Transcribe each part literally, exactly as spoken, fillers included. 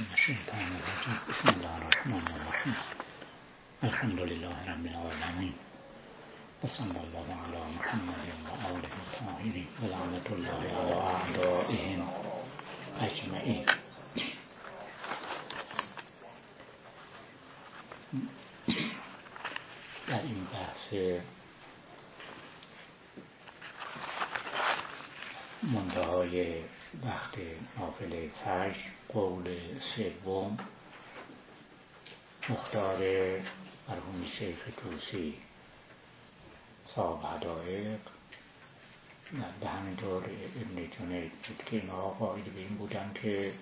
من الشیطان الرجیم. بسم الله الرحمن الرحیم. الحمد لله رب العالمین و صلی الله علی محمد و آله الطاهرین و لعنت الله علی اعدائهم اجمعین. در این بحث منتهای وقت نافله فجر، قول سوم مختار مرحوم شیخ طوسی صاحب حدائق و همینطور ابن جنید بود که اینها قائل به این بودن که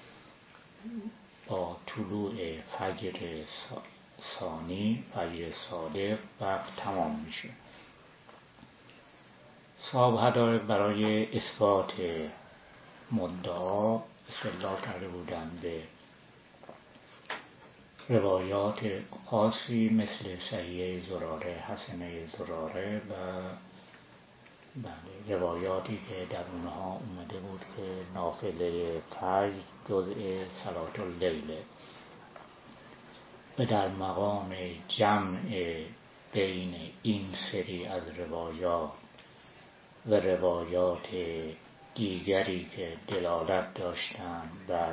با طلوع فجر ثانی، فجر صادق وقت تمام میشه. صاحب حدائق برای اثبات مدعا استدلال کرده بودند به روایات خاصی مثل صحیح زراره، حسنه زراره و بله روایاتی که در اونها اومده بود که نافله فجر جزء صلات اللیل و در مقام جمع بین این سری از روایات و روایات دیگری که دلالت داشتند بر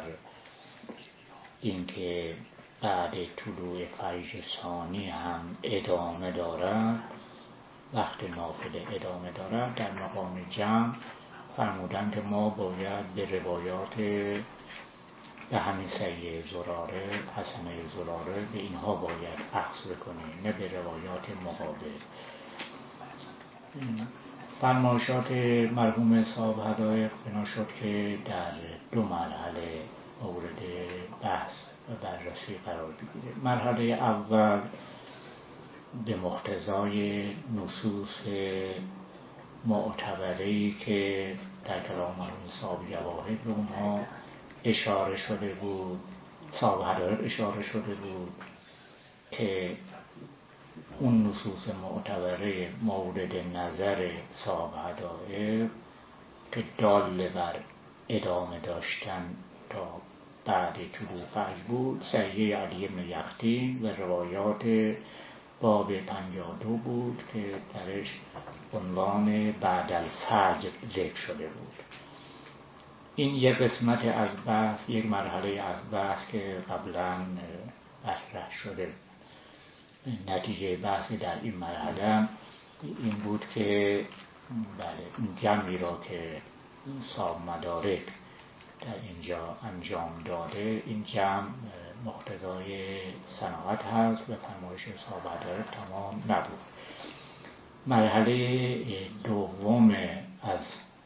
اینکه بعد طلوع فجر ثانی هم ادامه دارد، وقت نافله ادامه دارد، در مقام جمع فرمودند که ما باید به روایات به همین صحیح زراره، حسنه زراره، به اینها باید اخذ کنیم، نه به روایات مقابل. فرمایشات مرحوم صاحب حدائق بنا شد که در دو مرحله مورد بحث و بررسی قرار بگیره. مرحله اول به مقتضای نصوص معتبره‌ای که در کلام مرحوم صاحب جواهر به اونها اشاره شده بود، صاحب حدائق اشاره شده بود که اون نصوص معتبره مورد نظر صاحب حدائق که دال بر ادامه داشتن تا بعد طلوع فجر بود، صحیح علی بن یقطین و روایات باب پنجاه و دو بود که درش عنوان بعد الفجر ذکر شده بود. این یک قسمت از بحث، یک مرحله از بحث که قبلا مطرح شده. نتیجه بحثی در این مرحله این بود که بله این جمعی را که صاحب مدارک در اینجا انجام داده، این جمع مقتضای صناعت هست و فرمایش صاحب حدائق تمام نبود. مرحله دوم از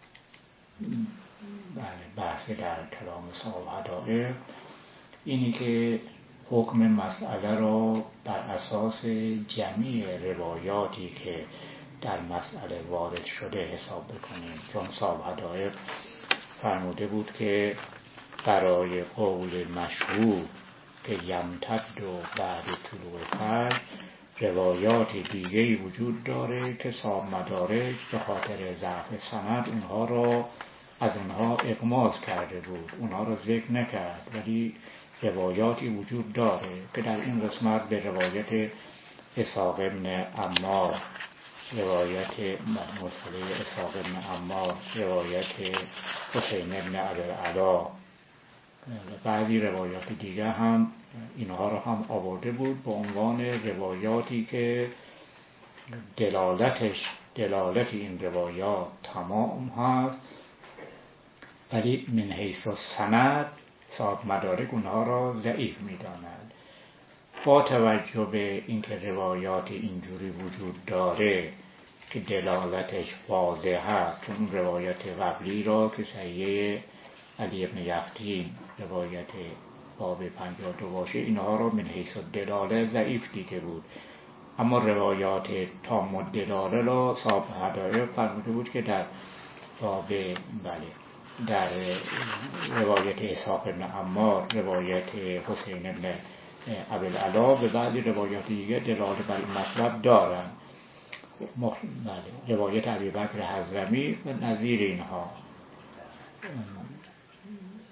بله بحث در کلام صاحب حدائق اینی که حکم مسئله را بر اساس جمعی روایاتی که در مسئله وارد شده حساب بکنیم، چون صاحب حدائق فرموده بود که برای قول مشهور که یمتد و بعد طلوع فجر روایات دیگری وجود داره که صاحب مدارک به خاطر ضعف سند اونها را از اونها اغماض کرده بود، اونها را ذکر نکرد، ولی روایاتی وجود داره که در این قسمت به روایت اسحاق بن عمار، روایت مرسله اسحاق بن عمار، روایت حسین بن ابوالعلا و بعضی روایات دیگر هم اینها را هم آورده بود به عنوان روایاتی که دلالتش دلالت این روایات تمام هست، ولی من حیث السند صاحب مدارک اونها را ضعیف می‌دانند. با توجه به اینکه روایات اینجوری وجود داره که دلالتش واضح هست، چون روایت قبلی را که صحیح علی بن یقطین روایت باب پنجاه و دو باشه، اینها را من حیث الدلاله ضعیف دیده بود، اما روایات تام الدلاله را صاحب حدائق فرموده بود که در باب بله در روایت اسحاق بن عمار، روایت حسین بن ابوالعلا و بعضی روایات دیگه دلالت بر این مطلب دارن. بله روایت ابوبکر حضرمی و نظیر اینها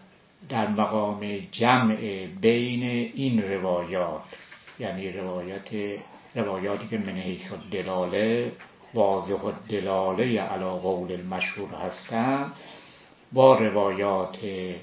در مقام جمع بین این روایات، یعنی روایت روایاتی که من حیث الدلاله واضح الدلاله علی قول المشهور هستند، با روایات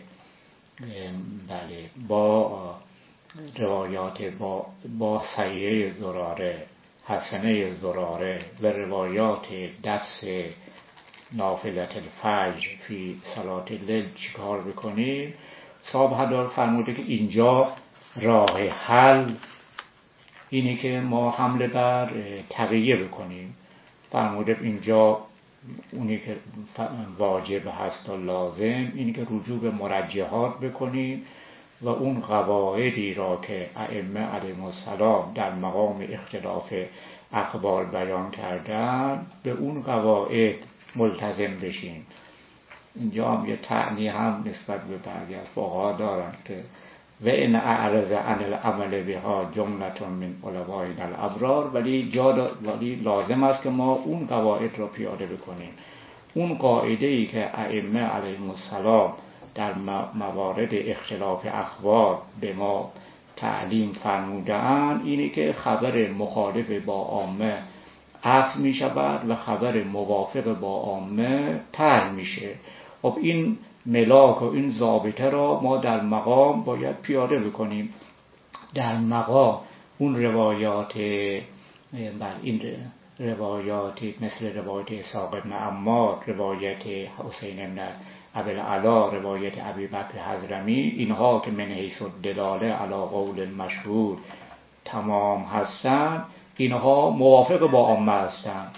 بله با روایات با با صحیحه زراره، حسنه زراره و روایات دست نافلة الفجر فی صلاة اللیل چیکار بکنیم؟ صاحب هدار فرموده که اینجا راه حل اینه که ما حمله بر تقیه بکنیم. فرموده اینجا اونی که واجب هست و لازم اینه که رجوع به مرجحات بکنیم و اون قواعدی را که ائمه علیهم السلام در مقام اختلاف اخبار بیان کردن به اون قواعد ملتزم بشیم. اینجا هم یه تعنی هم نسبت به بعضی از فقها دارن که و ان اعرض عن العمل بها جملة من علمائنا الابرار، ولی جا ولی لازم است که ما اون قواعد را پیاده بکنیم. اون قاعده ای که ائمه علیهم السلام در موارد اختلاف اخبار به ما تعلیم فرموده‌اند اینه که خبر مخالف با عامه اخذ می شود و خبر موافق با عامه ترک میشه. خب این ملاک و این ضابطه را ما در مقام باید پیاده بکنیم. در مقام اون روایات بر این روایات مثل روایت اسحاق بن عمار، روایت حسین بن ابوالعلا، روایت ابوبکر حضرمی، اینها که من حیث الدلاله علی قول مشهور تمام هستند، اینها موافق با عامه هستند.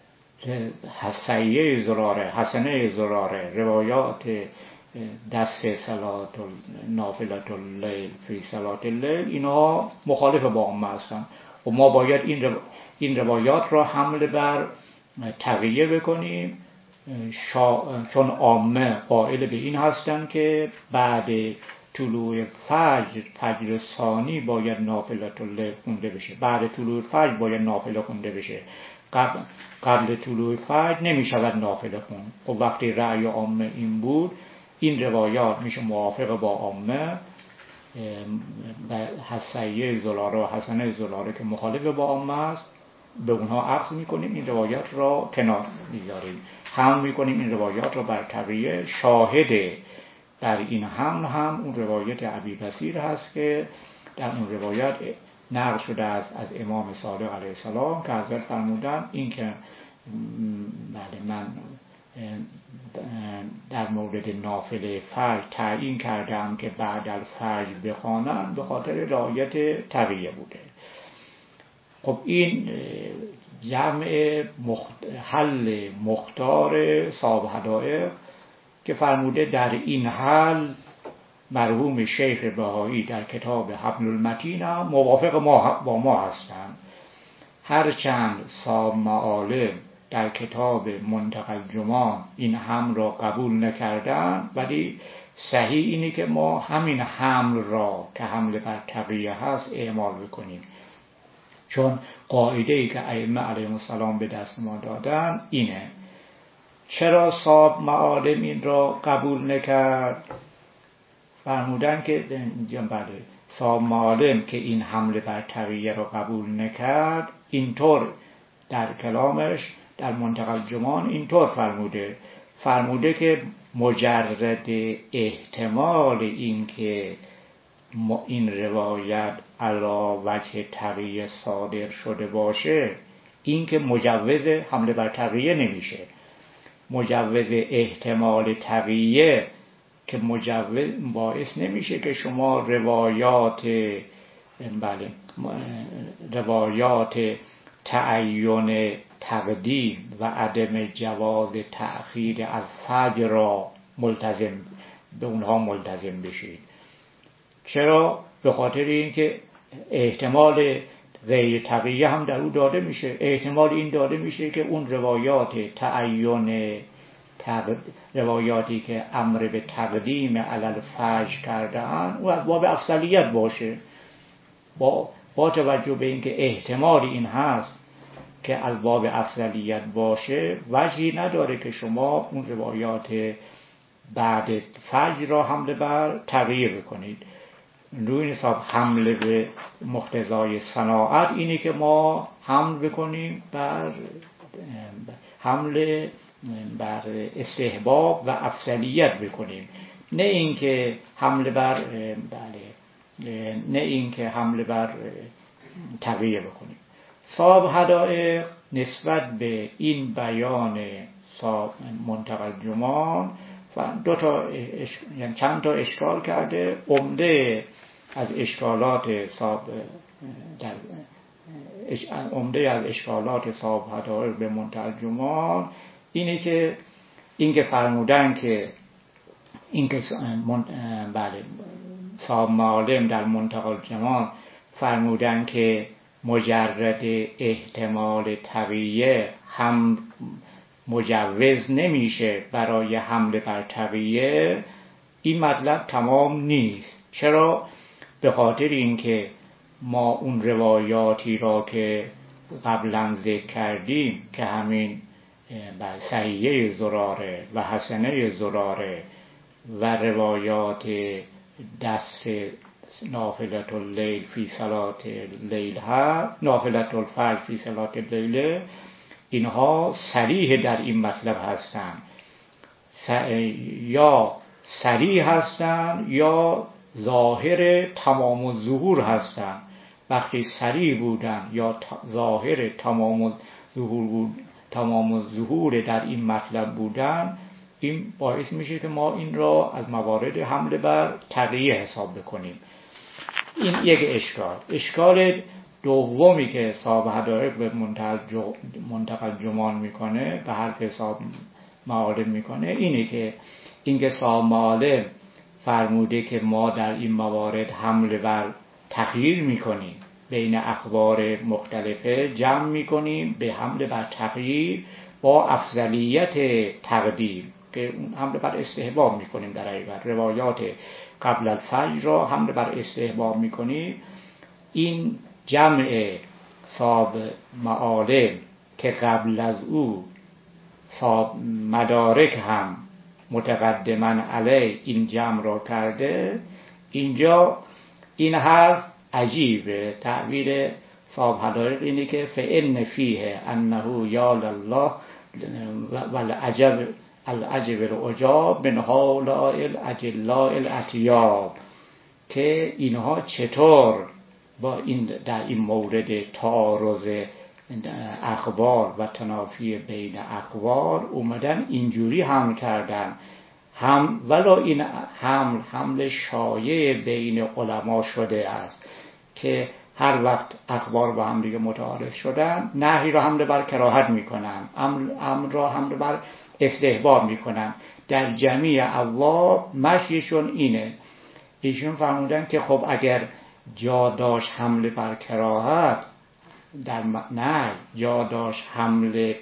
حسیه زراره، حسنه زراره، روایات دست صلات نافلة اللیل فی صلات اللیل، اینها مخالف با عامه هستند و ما باید این رو... این روایات را حمل بر تقیه بکنیم، شا... چون عامه قائل به این هستند که بعد طلوع فجر، فجر ثانی باید نافلة اللیل خونده بشه، بعد طلوع فجر باید نافله خونده بشه، قبل, قبل طلوع فجر نمی شود نافله خون. و وقتی رأی عامه این بود، این روایات میشه موافق با عامه و حسیه زلاره و حسنه زلاره که مخالف با عامه است، به اونها اخذ میکنیم، این روایات را کنار میذاریم، حمل میکنیم این روایات را بر تقیه. شاهد در این حمل هم اون روایت ابی بصیر هست که در اون روایت نقل شده است از امام صادق علیه السلام که حضرت فرمودن این که بله من در مورد نافله فجر تعیین کردم که بعد الفجر بخوانم به خاطر رعایت تقیه بوده. خب این جمع مخت... حل مختار صاحب حدائق که فرموده در این حل مرحوم شیخ بهایی در کتاب حبل المتین هم موافق ما با ما هستند، هرچند صاحب معالم در کتاب منتقى الجمان این هم را قبول نکردن، ولی صحیح اینه که ما همین حمل را که حمل بر تقیه هست اعمال بکنیم، چون قاعده ای که ائمه علیهم السلام به دست ما دادن اینه. چرا صاحب معالم این را قبول نکرد؟ فرمودن که بله صاحب معالم که این حمله بر تقیه را قبول نکرد، اینطور در کلامش در منتقى الجمان اینطور فرموده فرموده که مجرد احتمال این که این روایت علی وجه تقیه صادر شده باشه، این که مجوز حمله بر تقیه نمیشه. مجوز احتمال تقیه که مجوز باعث نمیشه که شما روایات بله روایات تعین تقدیم و عدم جواز تأخیر از فجر را ملتزم به اونها ملتزم بشید. چرا؟ به خاطر اینکه احتمال غیر تقیه هم در او داده میشه. احتمال این داده میشه که اون روایات تعین تق... روایاتی که امر به تقدیم علی الفجر کرده‌اند او از باب افضلیت باشه. با با توجه به اینکه احتمال این هست که از باب افضلیت باشه، وجهی نداره که شما اون روایات بعد فجر را حمله بر تغییر بکنید. روی حساب حمله به مقتضای صناعت اینه که ما حمل بکنیم بر حمله بر استحباب و افضلیت بکنیم، نه اینکه حمله بر بله نه اینکه حمله بر تغییر بکنیم. صاحب حدائق نسبت به این بیان صاحب منتقی الجمان دو تا اش... یعنی چند تا اشکال کرده. عمده از اشکالات صاحب در اش... عمده از اشکالات صاحب حدائق به منتقی الجمان اینه که اینکه فرمودن که اینکه من... بله صاحب معالم در منتقی الجمان فرمودن که مجرد احتمال تقیه هم مجوز نمیشه برای حمله بر تقیه. این مطلب تمام نیست. چرا؟ به خاطر اینکه ما اون روایاتی را که قبلا ذکر کردیم که همین صحیحه زراره و حسنه زراره و روایات دست نافلة اللیل فی صلات اللیل ها نافلة الفجر فی صلات اللیل، اینها صریح در این مطلب هستند، یا صریح هستند یا ظاهر تمام الظهور هستند. وقتی صریح بودن یا ظاهر تمام الظهور بود تمام الظهور در این مطلب بودن، این باعث میشه که ما این را از موارد حمله بر تقیه حساب بکنیم. این یک اشکال. اشکال دومی که صاحب حدائق به منتقی الجمان میکنه، به حرف صاحب معالم میکنه، اینه که اینکه صاحب معالم فرموده که ما در این موارد حمله بر تغییر میکنیم، بین اخبار مختلفه جمع میکنیم به حمله بر تغییر با افضلیت تقدیم، که اون حمله بر استحباب میکنیم. در حقیقت روایات قبل الفجر را حمله بر استحباب میکنیم. این جمع صاحب معالم که قبل از او صاحب مدارک هم متقدما علی این جمع را کرده، اینجا این حرف عجیبه. تعبیر صاحب حدائق اینه که فإن فیه انه یال الله والعجب العجب العجاب من هؤلاء الاجلاء الاتیاب، که اینها چطور با این در این مورد تعارض اخبار و تنافی بین اخبار اومدن اینجوری حمل کردن. هم ولا این حمل حمل شایع بین علما شده است که هر وقت اخبار با هم دیگه متعارض شدن نهی را حمله بر کراهت میکنن، امر را حمله بر استحباب میکنن. در جمیع ابواب مشیشون اینه. ایشون فرمودن که خب اگر جا داشت حمله بر کراهت در نه جا داشت حمله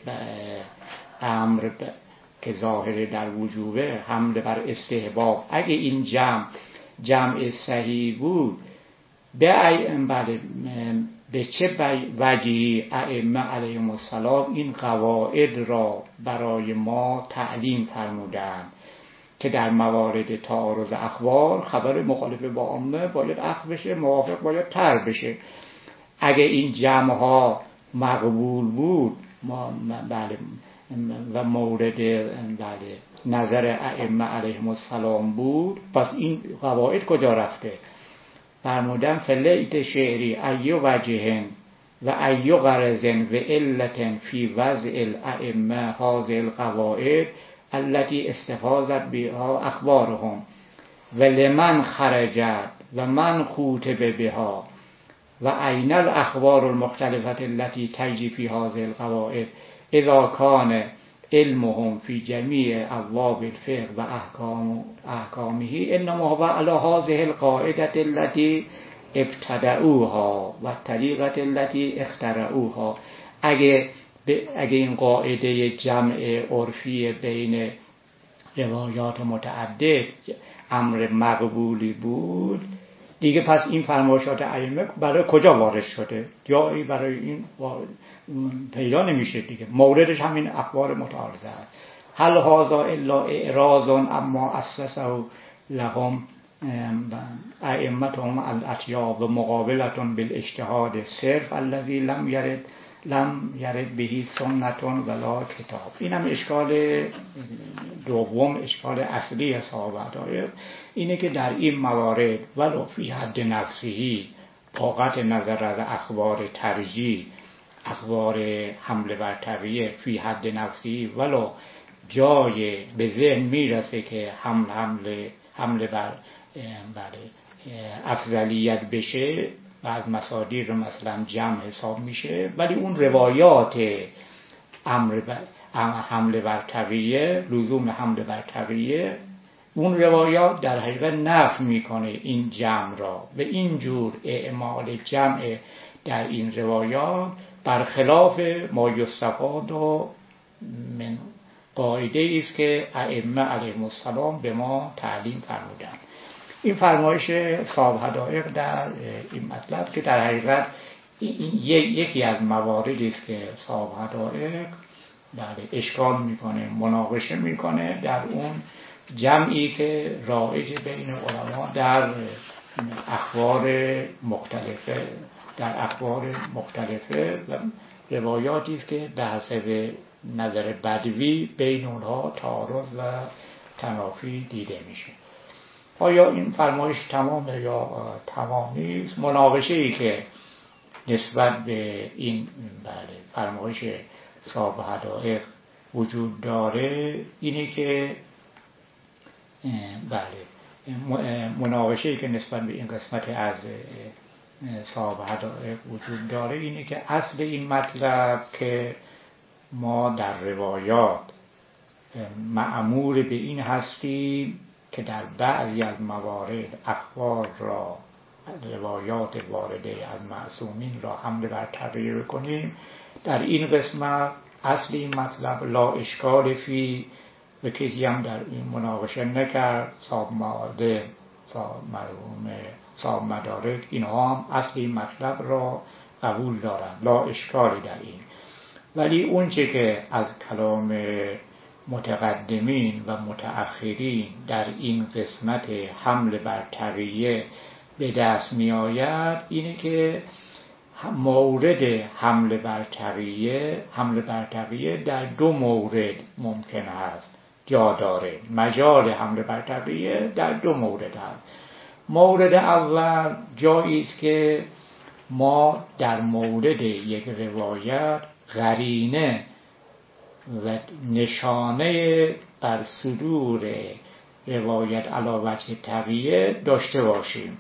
امر که ظاهر در وجوبه حمله بر استحباب، اگه این جمع جمع صحیح بود به بله به چه وجهی ائمه علیهم السلام این قواعد را برای ما تعلیم فرمودند که در موارد تعارض اخبار خبر مخالف با عامه باید اخذ بشه، موافق باید ترک بشه. اگه این جمع ها مقبول بود ما بله و مورد بله نظر ائمه علیهم السلام بود، پس این قواعد کجا رفته؟ فرمودن فلیت شعری ای وجهن و ای غرضن و علتن فی وضع الائمه هذه القواعد التي استفاضت بها اخبارهم و لمن خرجت و من خوتب بها و این الاخبار المختلفه التي تجري في هذه القواعد اذا كان علمهم في جميع ابواب الفقه و احکام احکامه انما هو على هذه القاعده التي ابتدعوها و الطریقه التي اخترعوها. اگه اگه این قاعده جمع عرفی بین روایات متعدد امر مقبولی بود دیگه، پس این فرمایشات ائمه برای کجا وارد شده؟ جایی برای این پیدا نمیشه دیگه. موردش همین اخبار متعارضه است. هل هذا الا اعراض اما اسسه لهم ائمتهم الاطیاب و مقابلة بالاجتهاد صرف الذي لم یرد لم یرد بهی سنت ولا کتاب. این هم اشکال دوم، اشکال اصلی اصحاب حدایق اینه که در این موارد ولو فی حد نفسی، طاقت نظر از اخبار ترجیح، اخبار حمله بر تقیه فی حد نفسی، ولو جای به ذهن میرسه که حمل حمله حمله بر افضلیت بشه و از مصادیق مثلا جمع حساب میشه، ولی اون روایات امر حمله بر تقیه، لزوم حمله بر تقیه، اون روایات در حقیقت نفی میکنه این جمع را و اینجور اعمال جمع در این روایات برخلاف ما یستفاد و من قاعده است که ائمه علیهم السلام به ما تعلیم فرمودند. این فرمایش صاحب حدایق در این مطلب که در حقیقت این یکی از مواردی است که صاحب حدایق اشکال میکنه، مناقشه میکنه در اون جمعی که رایج بین علما در اخبار مختلفه در اخبار مختلفه و روایاتی است که به حسب نظر بدوی بین اونها تعارض و تنافی دیده میشه. آیا این فرمایش تمامه یا تمام نیست؟ مناقشه ای که نسبت به این بله فرمایش صاحب حدایق وجود داره اینه که بله مناقشه ای که نسبت به این قسمت از صاحب حدایق وجود داره اینه که اصل این مطلب که ما در روایات مأمور به این هستیم که در بعضی از موارد اخبار را، روایات وارده از معصومین را حمله بر تغییر کنیم. در این قسمت اصل این مطلب لا اشکال فی و کسی هم در این مناقشه نکرد. صاحب معاده، صاحب مرحوم صاحب مدارک، اینها هم اصل این مطلب را قبول دارند، لا اشکالی در این. ولی اون چه که از کلام متقدمین و متأخرین در این قسمت حمل بر تقیه به دست می آید اینه که مورد حمل بر تقیه حمل بر تقیه در دو مورد ممکن است جا داره. مجال حمل بر تقیه در دو مورد هست. مورد اول جایی است که ما در مورد یک روایت قرینه و نشانه بر صدور روایت علی وجه تقیه داشته باشیم.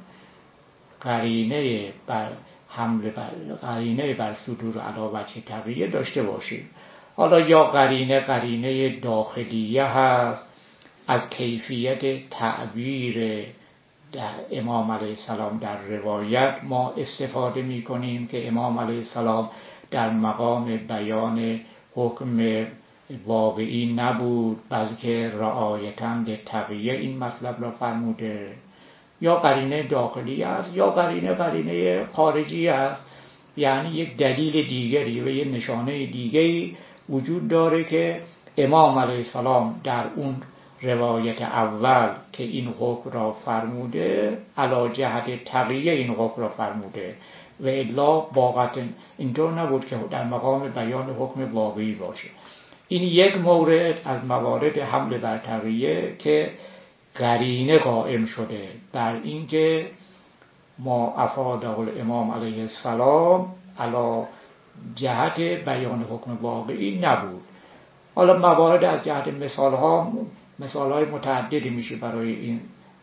قرینه بر حمل بر قرینه بر صدور علی وجه تقیه داشته باشیم. حالا یا قرینه قرینه داخلیه هست از کیفیت تعبیر در امام علیه السلام در روایت ما استفاده می کنیم که امام علیه السلام در مقام بیان حکم واقعی نبود بلکه رعایتاً به تقیه این مطلب را فرموده. یا قرینه داخلی است یا قرینه قرینه خارجی است، یعنی یک دلیل دیگری و یک نشانه دیگری وجود داره که امام علیه السلام در اون روایت اول که این حکم را فرموده علی جهت تقیه این حکم را فرموده و الا واقعا اینطور نبود که در مقام بیان حکم واقعی باشه. این یک مورد از موارد حمل بر تقیه که قرینه قائم شده بر اینکه ما افاده الامام علیه السلام علی جهت بیان حکم واقعی نبود. حالا موارد از جهت مثال ها مثال های متعددی میشه برای این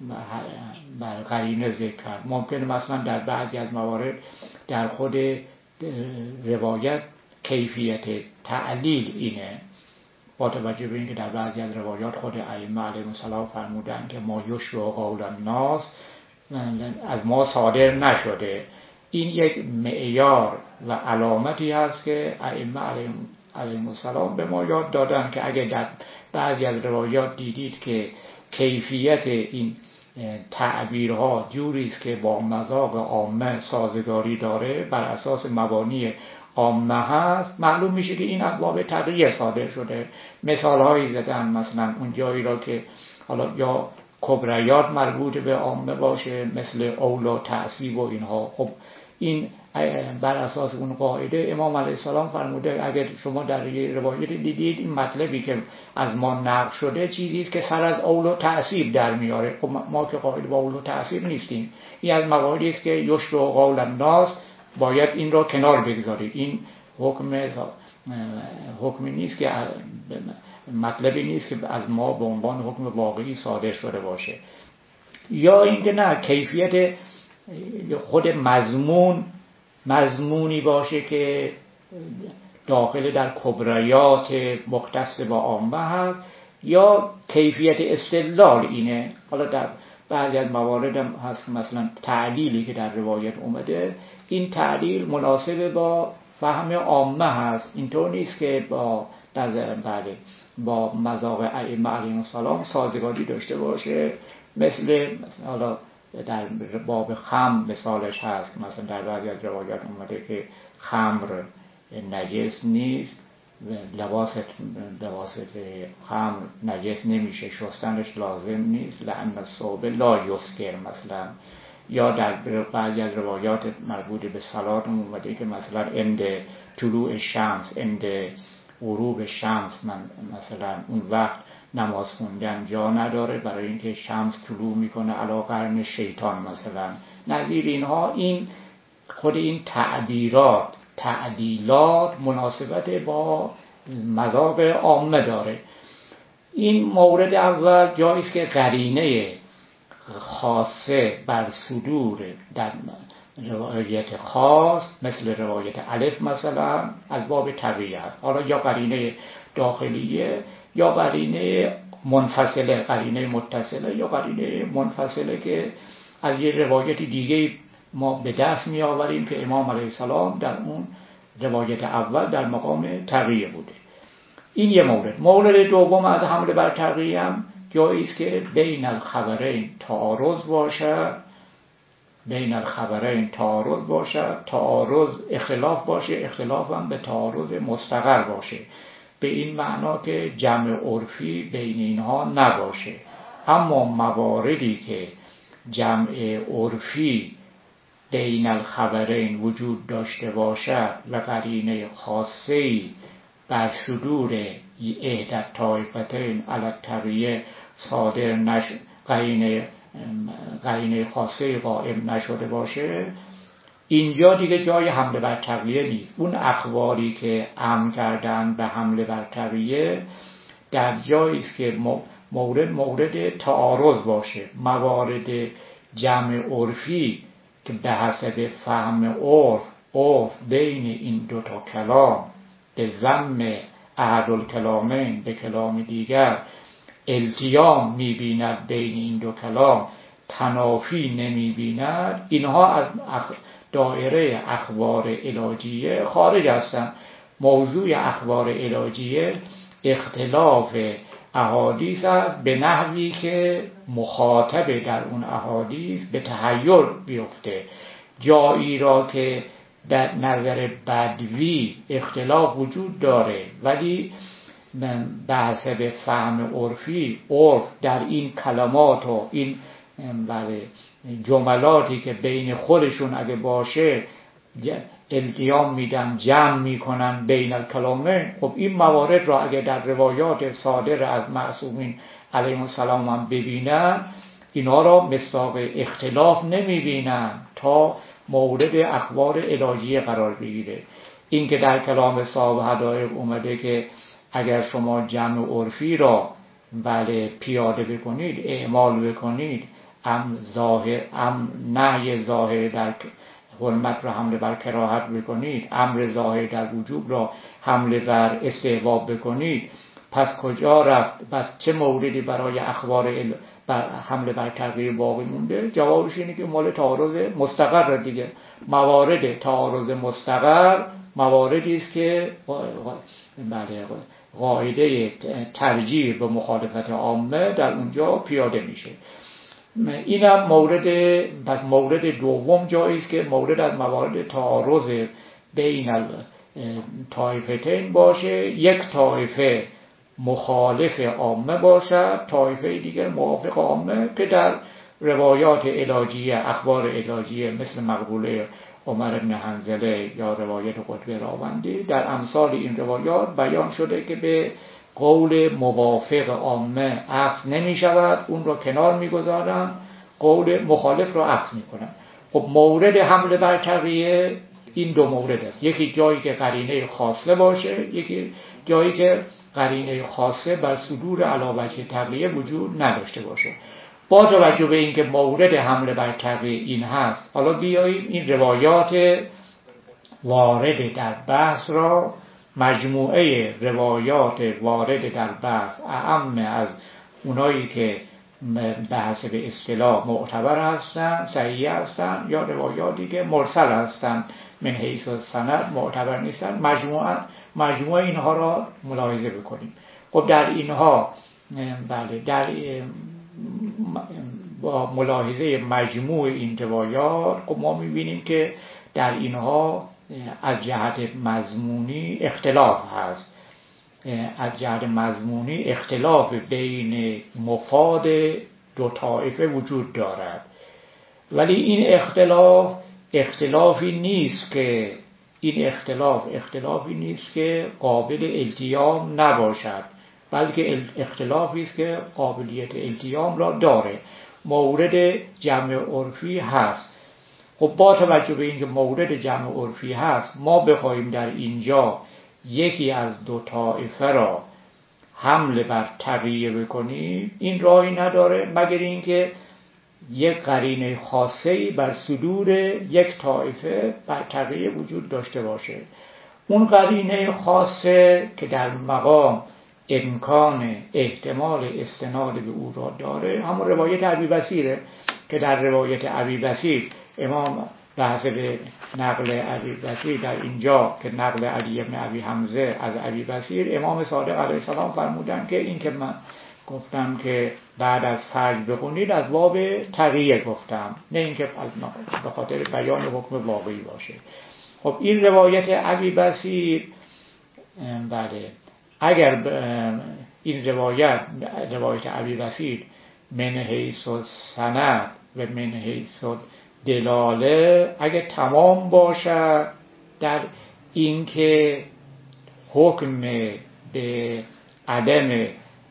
بر قرینه ذکر کرد. ممکنه مثلا در بعضی از موارد در خود روایت کیفیت تعلیل اینه، با توجه به اینکه در بعضی از روایات خود ائمه علیهم السلام فرمودن که ما یشبه قول الناس از ما صادر نشده. این یک معیار و علامتی هست که ائمه علیهم السلام به ما یاد دادن که اگه در بعضی از روایات دیدید که کیفیت این تعبیرها جوری است که با مذاق عامه سازگاری داره، بر اساس مبانی عامه هست، معلوم میشه که این از باب تقیه صادر شده. مثال هایی زدن، مثلا اون جایی را که حالا یا کبریات مربوط به عامه باشه مثل اولا تعصیب و اینها، خب این بر اساس اون قاعده امام علیه السلام فرموده اگر شما در روایت دیدید این مطلبی که از ما نقل شده چیزی است که سر از اول و تعصیب در میاره. خب ما که قائل با اول و تعصیب نیستیم، این از مواردی است که یشر و قول الناس باید این را کنار بگذارید. این حکم حکمی نیست که مطلبی نیست که از ما به عنوان حکم واقعی صادر شده باشه. یا اینکه نه، کیفیت خود مضمون مضمونی باشه که داخل در کبریات مختص با عامه هست، یا کیفیت استدلال اینه. حالا در بعضی از موارد هم هست مثلا تعلیلی که در روایت اومده، این تعلیل مناسب با فهم عامه هست، اینطور نیست که با بله با مذاق ائمه علیهم السلام سازگاری داشته باشه. مثل حالا در باب خمر مثالش هست، مثلا در بعضی از روایات اومده که خمر نجس نیست، لباس لباس خمر نجس نمیشه، شستنش لازم نیست، لأن الثوب لا یسکر مثلا. یا در بعضی از روایات مربوط به صلات اومده که مثلا عند طلوع شمس، عند غروب شمس من مثلا اون وقت نماز خوندن جا نداره برای اینکه شمس طلوع میکنه علی قرن شیطان مثلا. نظیر اینها، این خود این تعبیرات تعدیلات مناسبت با مذاق عامه داره. این مورد اول جایی است که قرینه خاصه بر صدور در روایت خاص مثل روایت الف مثلا از باب طبیعه است. حالا یا قرینه داخلیه یا قرینه منفصله، قرینه متصله یا قرینه منفصله که از یه روایت دیگه ما به دست می آوریم که امام علیه السلام در اون روایت اول در مقام تقیه بوده. این یه مورد. مورد دوم از حمله بر تقیه هم جایی است که بین الخبرین تعارض باشد، بین الخبرین تعارض باشد، تعارض اختلاف باشه، اختلاف هم به تعارض مستقر باشه، به این معنا که جمع عرفی بین اینها نباشه. اما مواردی که جمع عرفی بین الخبرین وجود داشته باشد و قرینه خاصه‌ای بر صدور احدی الطایفتین علی التقیه صادر نشد، قرینه قرینه خاصه قائم نشده باشه، اینجا دیگه جای حمله بر تقیه نیست. اون اخباری که امر کردن به حمله بر تقیه در جایی است که مورد مورد تعارض باشه. موارد جمع عرفی که به حسب فهم عرف عرف بین این دوتا کلام به ضم احد الکلامین به کلام دیگر التیام می‌بیند، بین این دو کلام تنافی نمی‌بیند، اینها از دایره اخبار علاجیه خارج هستند. موضوع اخبار علاجیه اختلاف احادیث است به نحوی که مخاطب در اون احادیث به تحیر بیفته. جایی را که در نظر بدوی اختلاف وجود داره ولی به حسب فهم عرفی عرف در این کلمات و این جملاتی که بین خودشون اگه باشه التیام میدن، جمع میکنن بین الکلامه، خب این موارد را اگه در روایات صادر از معصومین علیهم السلام هم ببینن، اینا را مصداق اختلاف نمیبینن تا مورد اخبار علاجیه قرار بگیره. این که در کلام صاحب حدایق اومده که اگر شما جمع عرفی را بله پیاده بکنید، اعمال بکنید، ام ظاهر ام نهی ظاهر در حرمت را حمله بر کراهت بکنید، امر ظاهر در وجوب را حمله بر استحباب بکنید، پس کجا رفت؟ پس چه موردی برای اخبار بر حمله بر تغییر باقی مونده؟ جوابش اینه که مال تعارض مستقر دیگه. موارد تعارض مستقر مواردی است که بله قاعده ترجیح به مخالفت عامه در اونجا پیاده میشه. اینم مورد پس مورد دوم جایی است که مورد از موارد تعارض بین طایفتین باشه، یک طایفه مخالف عامه باشد، طایفه دیگر موافق عامه، که در روایات علاجیه، اخبار علاجیه مثل مقبوله عمر بن حنظله یا روایت قطب راوندی، در امثال این روایات بیان شده که به قول موافق عامه اخذ نمی شود، اون رو کنار می گذارن، قول مخالف رو اخذ می کنن. خب مورد حمل بر تقیه این دو مورد است، یکی جایی که قرینه خاصه باشه، یکی جایی که قرینه خاصه بر صدور علاوه تقیه وجود نداشته باشه. با توجه به اینکه مورد حمل بر تقیه این هست، حالا بیاییم این روایات وارد در بحث را، مجموعه روایات وارد در بحث اعم از اونایی که بحث به اصطلاح معتبر هستند، صحیح هستند، یا روایاتی که مرسل هستند من حیث سند معتبر نیستند، مجموعه مجموعه اینها را ملاحظه بکنیم. خب در اینها بله در با ملاحظه مجموع این روایات خب ما می‌بینیم که در اینها از جهت مضمونی اختلاف هست، از جهت مضمونی اختلاف بین مفاد دو طایفه وجود دارد، ولی این اختلاف اختلافی نیست که این اختلاف اختلافی نیست که قابل التیام نباشد، بلکه اختلافی است که قابلیت التیام را داره، مورد جمع عرفی هست. خب با توجه به اینکه مورد جمع عرفی هست، ما بخوایم در اینجا یکی از دو طایفه را حمل بر تقیه بکنیم، این راهی نداره مگر اینکه یک قرینه خاصه‌ای بر صدور یک طایفه بر تقیه وجود داشته باشه. اون قرینه خاصه که در مقام امکان احتمال استناد به او را داره، همون روایت ابی بصیره که در روایت ابی بصیر امام بحث به نقل ابی بصیر در اینجا که نقل علی بن ابی حمزه از ابی بصیر، امام صادق علیه السلام فرمودن که این که من گفتم که بعد از فرج بخونید از باب تقیه گفتم، نه اینکه به خاطر بیان حکم واقعی باشه. خب این روایت ابی بصیر بله اگر این روایت روایت ابی بصیر من حیث سند و من حیث دلاله اگر تمام باشد در اینکه حکم به عدم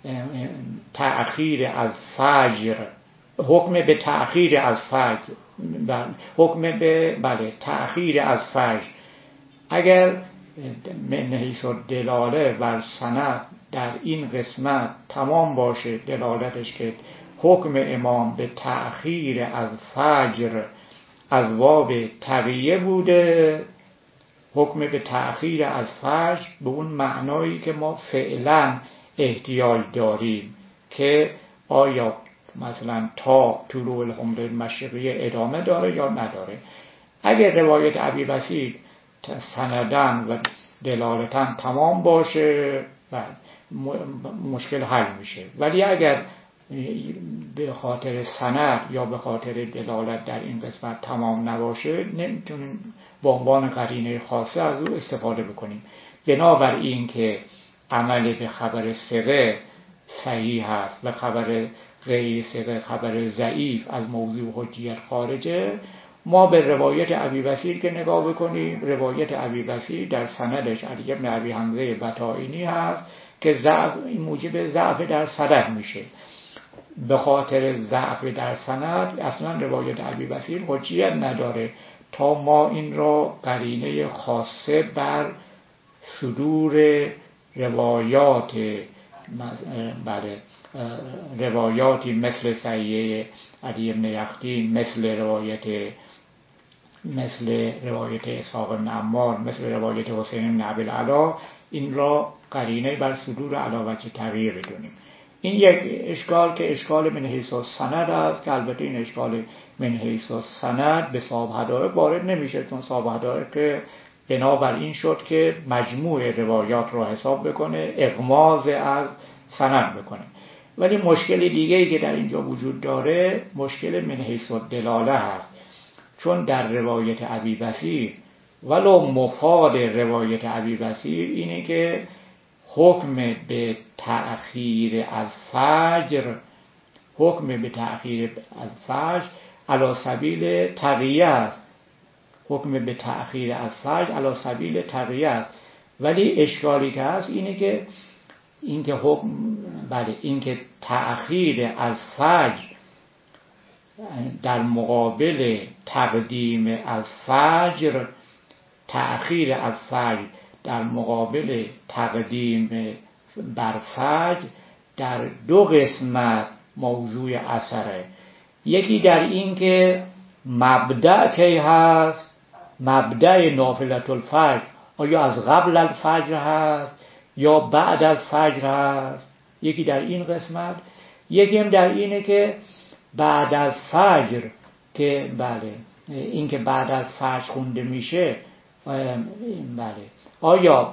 تأخیر از فجر، حکم به تأخیر از فجر حکم به بله تأخیر از فجر اگر من حیث دلاله بر سند در این قسمت تمام باشه، دلالتش که حکم امام به تأخیر از فجر از باب تقیه بوده، حکم به تأخیر از فجر به اون معنایی که ما فعلا احتیاج داریم که آیا مثلا تا طلوع الحمل المشرقیه ادامه داره یا نداره. اگر روایت ابی بصیر سندن و دلالتن تمام باشه مشکل حل میشه، ولی اگر به خاطر سند یا به خاطر دلالت در این قسمت تمام نباشه، نمیتونیم با عنوان قرینه خاصه از او استفاده بکنیم. بنابراین که عمل به خبر ثقه صحیح هست و خبر غیر ثقه خبر ضعیف از موضوع حجیت خارجه، ما به روایت ابی بصیر که نگاه بکنیم، روایت ابی بصیر در سندش علی بن ابی حمزه بطائینی هست که ضعف این موجب ضعف در سند میشه. به خاطر ضعف در سند اصلا روایت ابی بصیر حجیت نداره تا ما این را قرینه خاصه بر صدور روایات بله روایاتی مثل صحیح علی بن یقطین، مثل روایت مثل روایت اسحاق بن عمار، مثل روایت حسین بن ابوالعلا، این را قرینه بر صدور علاوه تغییر بدونیم. این یک اشکال که اشکال من حیث سند است که البته این اشکال من حیث سند به صاحب حدائق وارد نمیشه، چون صاحب حدائق که بنابراین شد که مجموع روایات را حساب بکنه، اغماض از سند بکنه. ولی مشکل دیگه‌ای که در اینجا وجود داره مشکل من حیث دلاله هست، چون در روایت ابی بصیر ولو مفاد روایت ابی بصیر اینه که حکم به تأخیر از فجر حکم به تأخیر از فجر علی سبیل تقیه است. حکم به تأخیر از فجر علی سبیل تقیه است. ولی اشکالی که هست اینه که اینکه حکم بله اینکه تأخیر از فجر در مقابل تقدیم از فجر تأخیر از فجر در مقابل تقدیم بر فجر در دو قسمت موضوع اثره. یکی در این که مبدأ کی هست، مبدأ نافلة الفجر آیا از قبل الفجر هست یا بعد از فجر هست، یکی در این قسمت. یکی هم در اینه که بعد از فجر که بله این که بعد از فجر خونده میشه بله آیا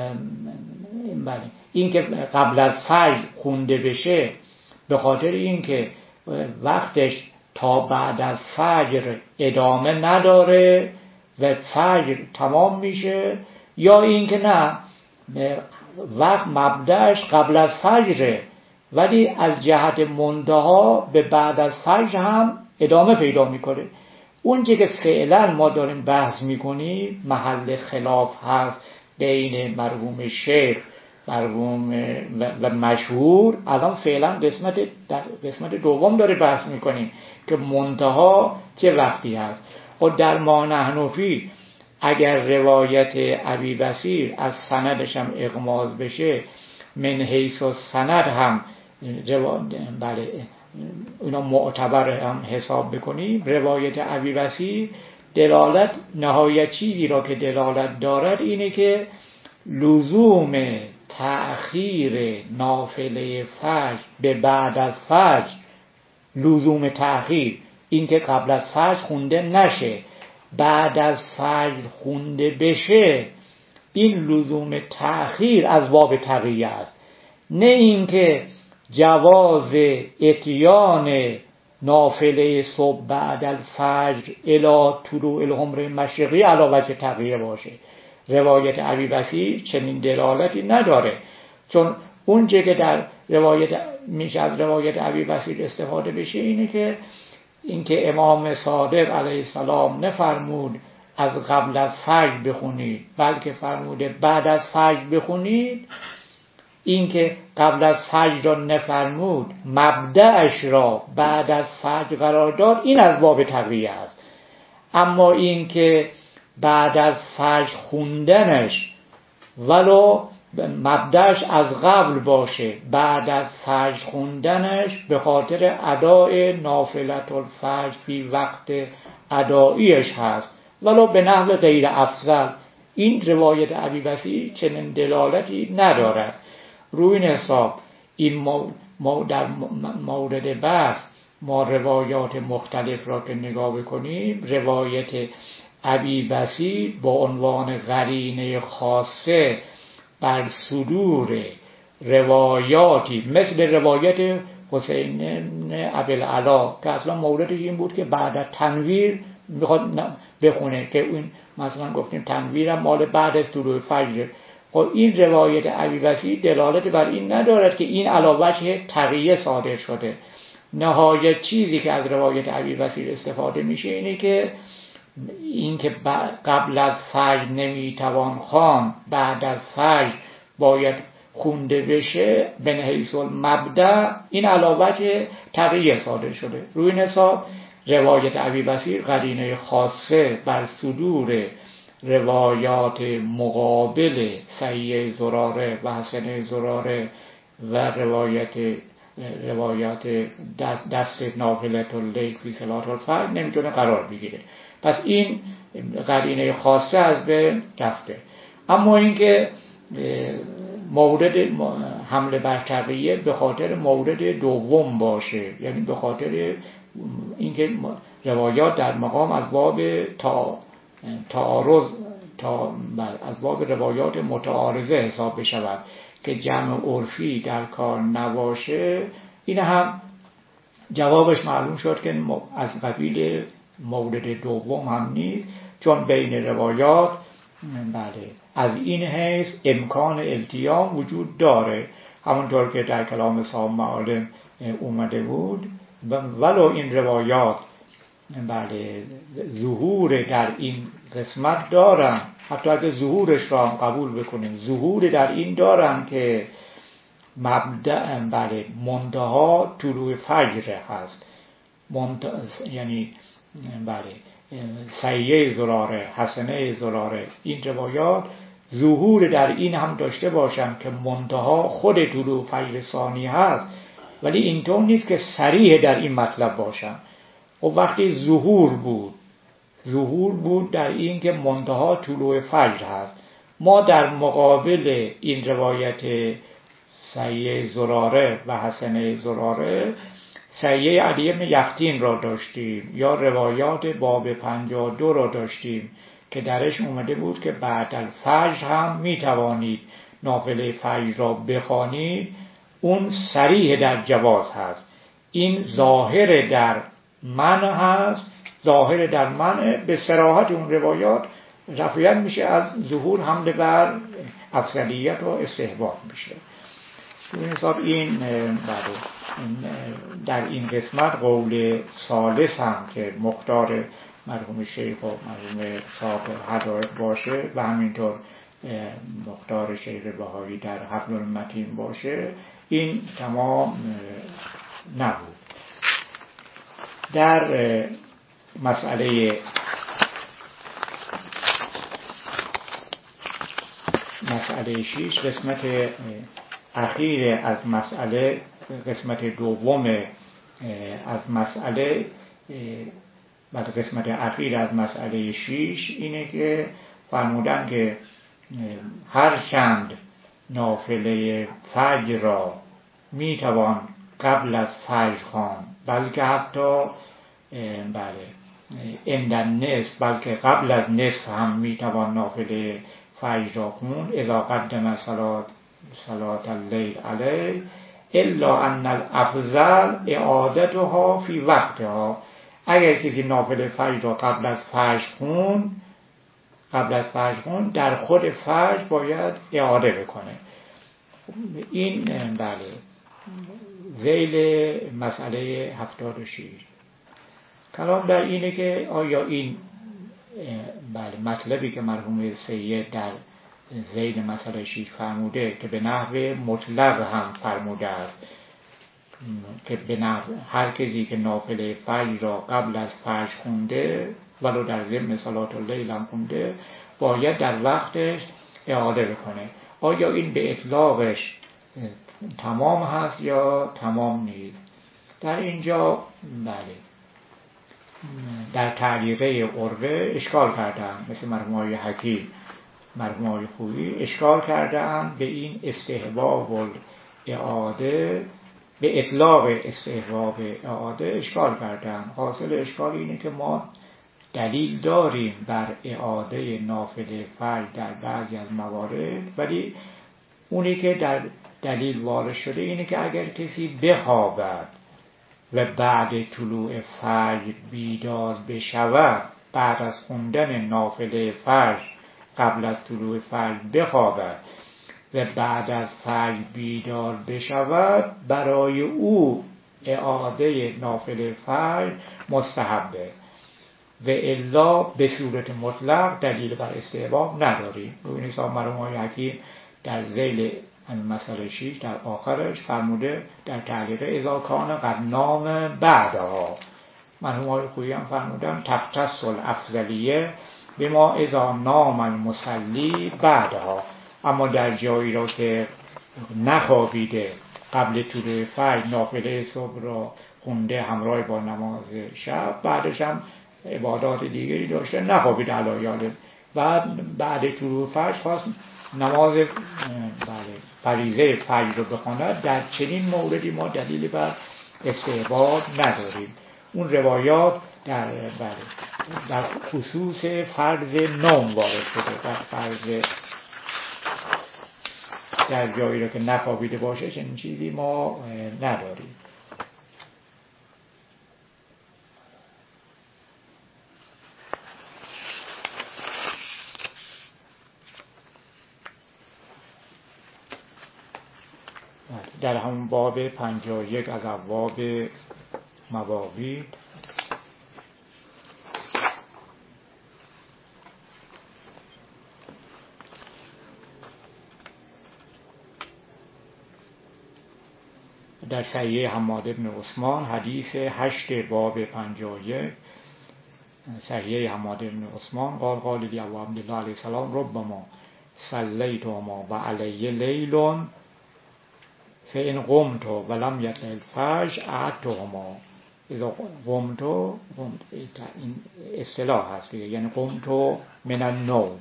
بله این که قبل از فجر خونده بشه به خاطر این که وقتش تا بعد از فجر ادامه نداره و فجر تمام میشه، یا این که نه وقت مبدأش قبل از فجره ولی از جهت منتها به بعد از فجر هم ادامه پیدا میکنه. اون چه که فعلا ما داریم بحث میکنیم محل خلاف هست بین مرحوم شیخ مرحوم و مشهور. الان فعلا قسمت قسمت دوم داره بحث میکنیم که منتها چه وقتی هست. و در ما نحنفی اگر روایت ابی بصیر از سندش هم اغماض بشه من حیث السند هم بله اینا معتبر هم حساب بکنیم، روایت ابی بصیر دلالت نهایت چیزی را که دلالت دارد اینه که لزوم تأخیر نافله فجر به بعد از فجر، لزوم تأخیر این که قبل از فجر خونده نشه بعد از فجر خونده بشه، این لزوم تأخیر از باب تقیه است، نه اینکه جواز اتیان نافله صبح بعد الفجر الی طلوع العمر مشرقی علی وجه تقیه باشه. روایت ابی بصیر چنین دلالتی نداره، چون اون چه که در روایت میشه از روایت ابی بصیر استفاده بشه اینه که اینکه امام صادق علیه السلام نفرمود از قبل از فجر بخونید بلکه فرموده بعد از فجر بخونید. این که قبل از فجر را نفرمود مبدأش را بعد از فجر قرار داد، این از باب تقیه است. اما این که بعد از فجر خوندنش ولو مبدأش از قبل باشه بعد از فجر خوندنش به خاطر اداء نافلة الفجر فی وقت ادائیش هست ولو به نحو غیر افضل، این روایت ابی بصیر چنین دلالتی ندارد. روی این حساب این ما در مورد بحث ما روایات مختلف را که نگاه بکنیم، روایت ابی بصیر با عنوان قرینه خاصه بر صدور روایاتی مثل روایت حسین ابوالعلا که اصلا موردش این بود که بعد از تنویر میخواد بخونه که این مثلا گفتیم تنویر هم مال بعد از طلوع فجر. و این روایت ابی بصیر دلالت بر این ندارد که این علاوه تقیه صادر شده. نهایت چیزی که از روایت ابی بصیر استفاده میشه اینه که این که قبل از فجر نمیتوان خواند بعد از فجر باید خونده بشه به حیث المبدأ، این علاوه تقیه صادر شده. روی این حساب روایت ابی بصیر قرینه خاصه بر صدور روایات مقابل صحیح زراره و حسن زراره و روایت روایات دست, دست نافلة اللیل فی صلاة الفجر نمیتونه قرار بگیره. پس این قرینه خاصه از بین رفته. اما اینکه مورد حمله بر تقیه به خاطر مورد دوم باشه، یعنی به خاطر اینکه روایات در مقام از باب تا تعارض تا از باب روایات متعارضه حساب بشود که جمع عرفی در کار نباشه، این هم جوابش معلوم شد که از قبیل مورد دوم هم نیست چون بین روایات بله از این حیث امکان التیام وجود داره، همونطور که در کلام صاحب معالم اومده بود. ولو این روایات بله ظهور در این قسمت دارن، حتی اگه ظهورش را هم قبول بکنیم، ظهور در این دارن که مبدأ بله منتها طلوع فجر هست، منت... یعنی بله سیه زراره، حسنه زراره، این روایات ظهور در این هم داشته باشن که منتها خود طلوع فجر ثانی هست، ولی اینطور نیست که صریح در این مطلب باشن. و وقتی ظهور بود ظهور بود در این که منتها طلوع فجر هست، ما در مقابل این روایت سیه زراره و حسنه زراره سیه علی بن یختین را داشتیم، یا روایات باب پنجاه و دو را داشتیم که درش اومده بود که بعد الفجر هم میتوانید نافله فجر را بخوانید، اون صریح در جواز هست. این ظاهر در منع هست، ظاهر در منع به صراحت اون روایات رفعیت میشه از ظهور، حمله بر افضلیت و استحباب میشه. این حساب این در این قسمت قول ثالث هم که مختار مرحوم شیخ و مرحوم صاحب هدایت باشه و همینطور مختار شیخ بهایی در حبل المتین باشه، این تمام نبود. در مسئله مسئله شیش قسمت اخیر از مسئله، قسمت دوم از مسئله بعد قسمت اخیر از مسئله شیش اینه که فرمودن که هر چند نافله فجر را میتوان قبل از فجر خواند، بلکه حتی بله اندن نصف، بلکه قبل از نصف هم میتوان نافله فجر را خوند، اذا قدم صلات صلات اللیل علیه الا ان الافضل اعادتها فی وقتها. اگر کسی نافله فجر را قبل از فجر خوند قبل از فجر خوند در خود فجر باید اعاده بکنه. این بله ذیل مسئله هفتاد و شش. کلام در اینه که آیا این بله مطلبی که مرحوم سید در ذیل مسئله شش فرموده که به نحو مطلق هم فرموده است که به نحو هر کسی که نافله فجر را قبل از فجر خونده ولو در ضمن صلات اللیل هم خونده باید در وقتش اعاده بکنه، آیا این به اطلاقش تمام هست یا تمام نیست؟ در اینجا بله در تعلیقه عروه اشکال کردن، مثل مرحوم آقای حکیم مرحوم آقای خویی اشکال کردن به این استحباب اعاده، به اطلاق استحباب اعاده اشکال کردن. حاصل اشکال اینه که ما دلیل داریم بر اعاده نافله فجر در بعضی از موارد، ولی اونی که در دلیل وارد شده اینه که اگر کسی بخوابد و بعد طلوع فجر بیدار بشود، بعد از خوندن نافله فجر قبل از طلوع فجر بخوابد و بعد از فجر بیدار بشود، برای او اعاده نافله فجر مستحبه و الا به صورت مطلق دلیل بر استحباب نداریم. روی این حساب مرحوم آقای حکیم در ذیل مسئله شیش در آخرش فرموده در تعلیق اذا کان قد نام بعدها، مرحوم آقای خویی هم فرمودن تختص الافضلیه به ما اذا نام المصلی بعدها. اما در جایی را که نخوابیده قبل طلوع فجر نافله صبح را خونده همراه با نماز شب، بعدش هم عبادات دیگری داشته نخوابیده علایاله، بعد بعد طلوع فجر خواست نماز بله فریضه فجر رو بخواند، در چنین موردی ما دلیلی بر استحباب نداریم. اون روایات در بله در خصوص فرض نوم وارد شده، در فرض در جایی رو که نخوابیده باشه چنین چیزی ما نداریم. در همون باب پنجاه و یک از ابواب مواقیت در صحیح حماد بن عثمان حدیث هشت باب پنجاه و یک صحیح حماد بن عثمان قال قال لی ابو عبدالله علیه السلام ربما صلیتهما و علی لیل فإن قمت ولم یطلع الفجر اعدتهما. اذا قمت قمت این اصطلاح هست دیگه، یعنی قمت من النوم،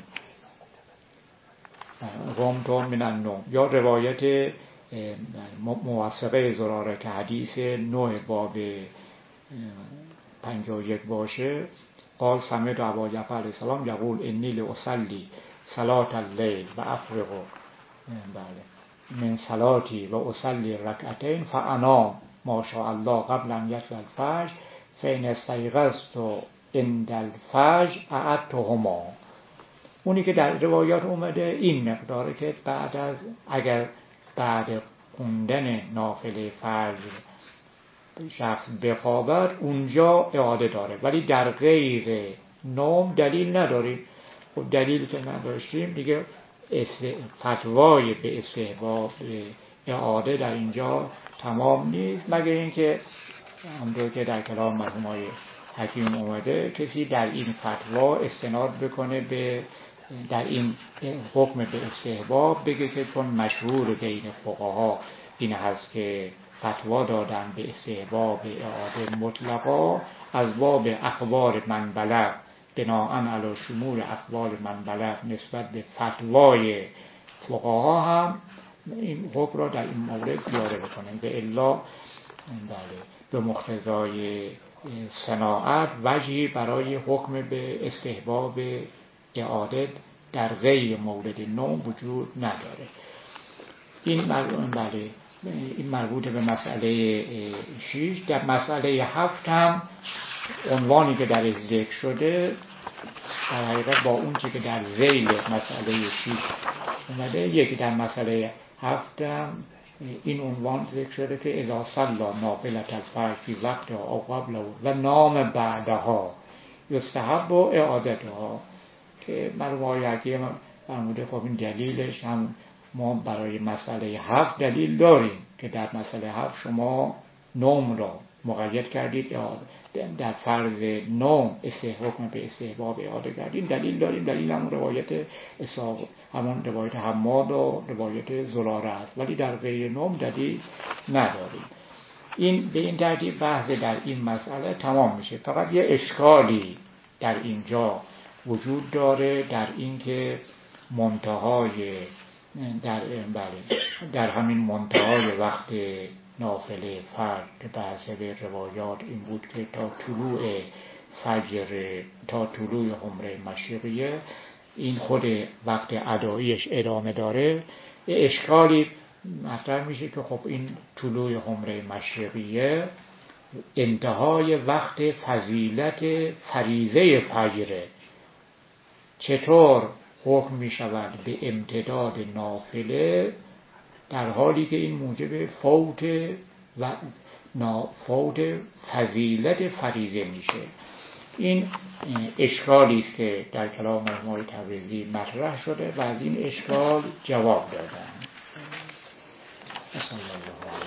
قمت من النوم. یا روایت موثقه زراره که حدیث نه باب پنجاه و یک باشه، قال سمعت ابا جعفر علیه السلام یقول انی لاصلی صلاة اللیل و افرغ بله من صلاتی و اصلی رکعتین فانام ما شاء الله قبل ان یطلع الفجر فإن استيقظت عند الفجر اعدتهما. اونی که در روایات اومده این مقداره که بعد از اگر بعد خوندن نافله فجر شخص بخوابد اونجا اعاده داره، ولی در غیر نوم دلیل نداریم. خب دلیل که نداشتیم دیگه فتوای به استحباب اعاده در اینجا تمام نیست، مگر اینکه همونطور که در کلام مرحومای حکیم اومده کسی در این فتوا استناد بکنه به در این حکم به استحباب بگه که چون مشهور بین فقها این هست که فتوا دادن به استحباب اعاده مطلقا از باب اخبار من بلغ بناءً علی شمول اخبار من بلغ نسبت به فتوای فقها هم این حکم را در این مورد بیاره بکنن، به الا بله به مقتضای صناعت وجهی برای حکم به استحباب اعاده در غیر مورد نوم وجود نداره. این مربوط بله این مربوط به مسئله شیش. در مسئله هفت هم عنوانی که در ذکر شده در حقیقت با اون چی که در ذیل مسئله شیش اومده یکی. در مسئله هفت هم این عنوان ذکر شده که اذا صلی نافلة الفجر فی وقتها او قبله و نام بعدها یستحب اعادتها، که مرحوم حکیم فرموده خب این دلیلش هم ما برای مسئله هفت دلیل داریم که در مسئله هفت شما نوم را مقید کردید، در فرض نوم حکم به استحباب اعاده کردید دلیل داریم. دلیل همون روایت اسحاق همون روایت حماد و روایت زراره است، ولی در غیر نوم دلیل نداریم. این به این ترتیب بحث در این مسئله تمام میشه. فقط یه اشکالی در اینجا وجود داره در این که منتهای در بله در همین منتهای وقت نافله فجر که به حسب روایات این بود که تا طلوع فجر تا طلوع حمره مشرقیه این خود وقت اداییش ادامه داره. اشکالی مطرح میشه که خب این طلوع حمره مشرقیه انتهای وقت فضیلت فریضه فجره، چطور حکم می شود به امتداد نافله در حالی که این موجب فوت و فوت فضیلت فریضه میشه؟ این اشکالی است که در کلام مرحوم تبریزی مطرح شده و از این اشکال جواب دادن.